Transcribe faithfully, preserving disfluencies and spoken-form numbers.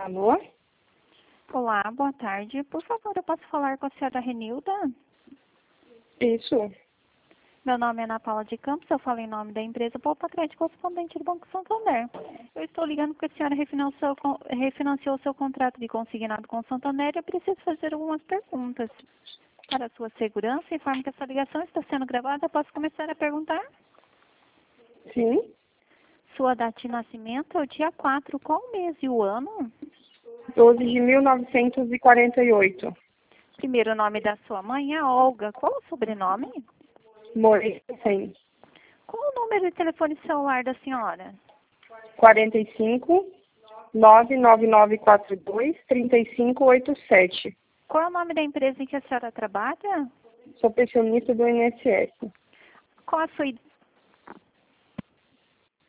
Alô? Olá, boa tarde. Por favor, eu posso falar com a senhora Renilda? Isso. Meu nome é Ana Paula de Campos, eu falo em nome da empresa Poupa Crédito Correspondente do Banco Santander. Eu estou ligando porque a senhora refinanciou, refinanciou seu contrato de consignado com o Santander e eu preciso fazer algumas perguntas. Para a sua segurança, informe que essa ligação está sendo gravada. Posso começar a perguntar? Sim. Sua data de nascimento é o dia quatro. Qual o mês e o ano? doze de mil novecentos e quarenta e oito. Primeiro nome da sua mãe é Olga. Qual o sobrenome? Morei cem. Qual o número de telefone celular da senhora? quarenta e cinco, nove nove nove quatro dois, trinta e cinco oitenta e sete. Qual é o nome da empresa em que a senhora trabalha? Sou pensionista do I N S S. Qual a sua idade?